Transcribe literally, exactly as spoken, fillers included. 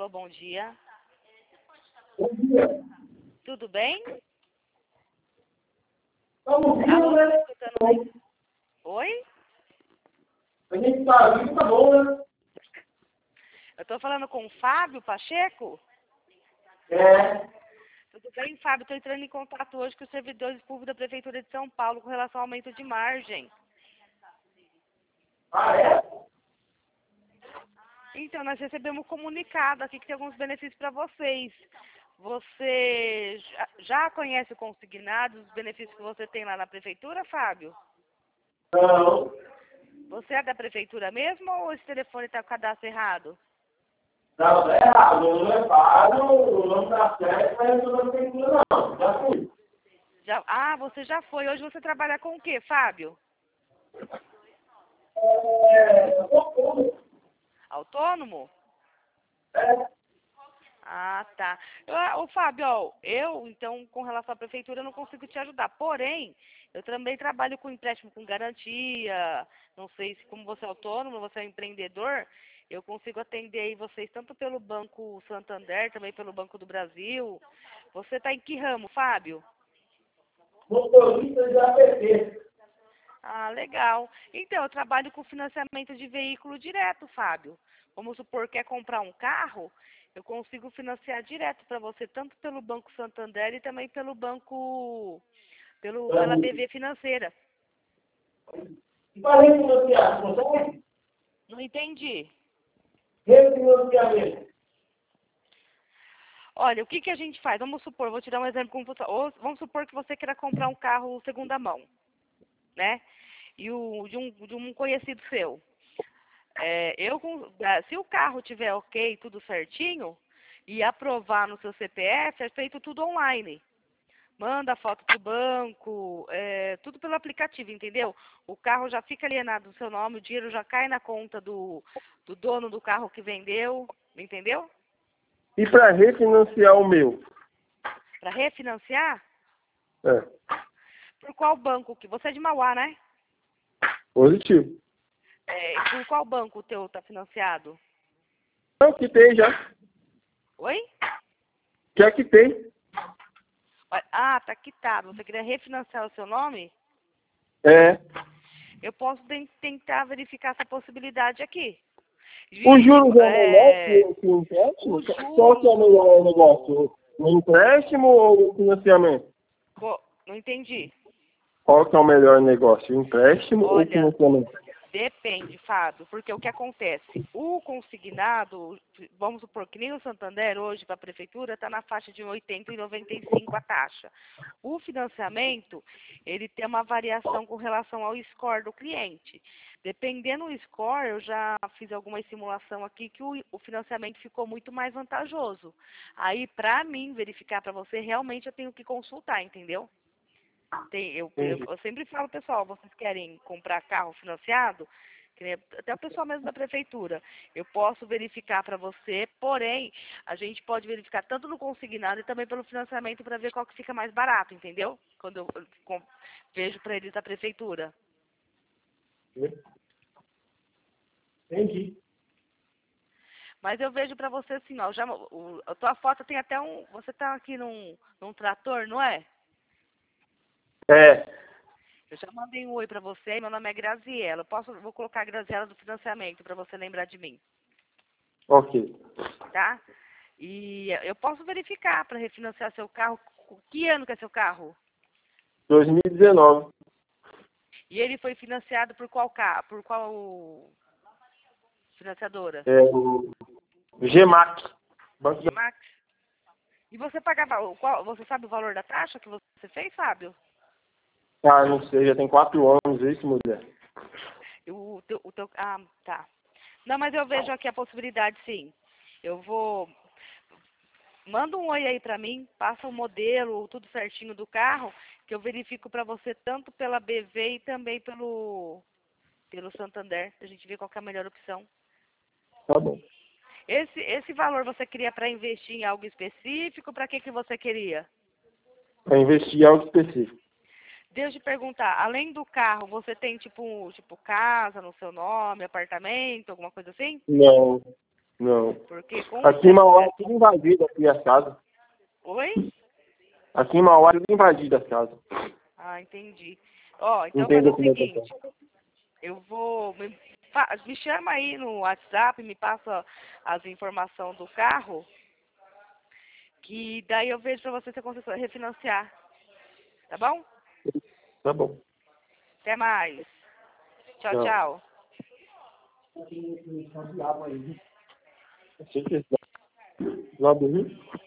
Alô, bom dia. Bom dia. Tudo bem? Estamos Alô, vivos, tá né? me escutando bem? Oi? A gente está vivo, tá bom, né? Eu tô falando com o Fábio Pacheco? É. Tudo bem, Fábio? Estou entrando em contato hoje com os servidores públicos da Prefeitura de São Paulo com relação ao aumento de margem. Ah, é? Então, nós recebemos um comunicado aqui que tem alguns benefícios para vocês. Você já, já conhece o consignado, os benefícios que você tem lá na Prefeitura, Fábio? Não. Você é da Prefeitura mesmo ou esse telefone está com o cadastro errado? Não, tá errado. O nome é pago, o nome tá certo, mas eu não tenho culpa, não. Já fui. Já, ah, você já foi. Hoje você trabalha com o quê, Fábio? É. Eu tô como? Autônomo? É. Ah, tá. Eu, ô, Fábio, ó, eu, então, com relação à prefeitura, eu não consigo te ajudar. Porém, eu também trabalho com empréstimo com garantia. Não sei se, como você é autônomo, você é empreendedor, eu consigo atender aí vocês tanto pelo Banco Santander, também pelo Banco do Brasil. Você está em que ramo, Fábio? Motorista de A P P. Ah, legal. Então, eu trabalho com financiamento de veículo direto, Fábio. Vamos supor, quer comprar um carro, eu consigo financiar direto para você, tanto pelo Banco Santander e também pelo banco, pelo, pela B V Financeira. E para refinanciar, consegue? Não entendi. Refinanciamento. Olha, o que, que a gente faz? Vamos supor, vou te dar um exemplo como funciona. Ou vamos supor que você queira comprar um carro segunda mão, né? E o, de, um, de um conhecido seu. É, eu, com- ah, se o carro tiver ok, tudo certinho, e aprovar no seu C P F, é feito tudo online. Manda a foto pro banco, é, tudo pelo aplicativo, entendeu? O carro já fica alienado no seu nome, o dinheiro já cai na conta do, do dono do carro que vendeu, entendeu? E para refinanciar o meu? Para refinanciar, É. por qual banco? Que você é de Mauá, né? Positivo. É, por qual banco o teu tá financiado? Não, quitei já. Oi? Já quitei. Olha, ah, tá quitado. Você queria refinanciar o seu nome? É. Eu posso ten- tentar verificar essa possibilidade aqui. Os De, de, juros é melhor é, que que o empréstimo? os Qual que é o juros. melhor negócio? O empréstimo ou o financiamento? Co- não entendi. Qual que é o melhor negócio? O empréstimo ou o Olha, financiamento? depende, Fábio, porque o que acontece? O consignado, vamos supor que nem o Santander hoje para a prefeitura está na faixa de oitenta e noventa e cinco a taxa. O financiamento, ele tem uma variação com relação ao score do cliente. Dependendo do score, eu já fiz alguma simulação aqui que o, o financiamento ficou muito mais vantajoso. Aí, para mim verificar para você, realmente eu tenho que consultar, entendeu? Tem, eu, eu, Entendi. eu sempre falo, pessoal, vocês querem comprar carro financiado? Que nem- Até o pessoal mesmo da prefeitura. Eu posso verificar para você, porém, a gente pode verificar tanto no consignado e também pelo financiamento para ver qual que fica mais barato, entendeu? Quando eu, eu com- vejo para eles da prefeitura. Entendi. Mas eu vejo para você assim, ó, já, o, a tua foto tem até um. Você tá aqui num, num trator, não é? É. Eu já mandei um oi para você, meu nome é Graziela. Eu posso, vou colocar a Graziela do financiamento para você lembrar de mim. Ok. Tá? E eu posso verificar para refinanciar seu carro. Que ano que é seu carro? dois mil e dezenove. E ele foi financiado por qual carro? Por qual financiadora? É o Gemac. Banco da... Gemax? E você pagava, o qual, você sabe o valor da taxa que você fez, Fábio? Ah, não sei, já tem quatro anos isso, mulher. O teu, o teu, ah, tá. Não, mas eu vejo aqui a possibilidade, sim. Eu vou. Manda um oi aí pra mim, passa o modelo, tudo certinho do carro, que eu verifico pra você tanto pela B V e também pelo, pelo Santander. A gente vê qual que é a melhor opção. Tá bom. Esse, esse valor você queria para investir em algo específico? Para que, que você queria? Para investir em algo específico. Deixa eu te perguntar, além do carro, você tem tipo, tipo casa no seu nome, apartamento, alguma coisa assim? Não. Não. Porque com Aqui em Mauá é tudo invadido aqui as casas. Oi? Aqui em Mauá é tudo invadido as casas. Ah, entendi. Ó, então Não tem faz o documentação. seguinte, eu vou... Me, fa- me chama aí no WhatsApp, me passa as informações do carro, que daí eu vejo pra você se eu consigo refinanciar. Tá bom? Tá bom. Até mais. Tchau, Tchau. tchau. Achei que esse lado ruim.